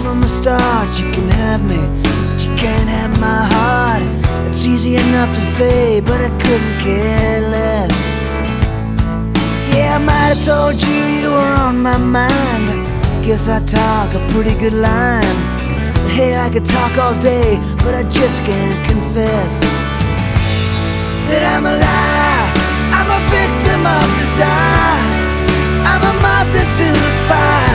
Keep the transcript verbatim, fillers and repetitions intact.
from the start, you can have me, but you can't have my heart. It's easy enough to say, but I couldn't care less. Yeah, I might have told you you were on my mind. Guess I talk a pretty good line. Hey, I could talk all day, but I just can't confess that I'm a liar, I'm a victim of desire, I'm a moth into the fire.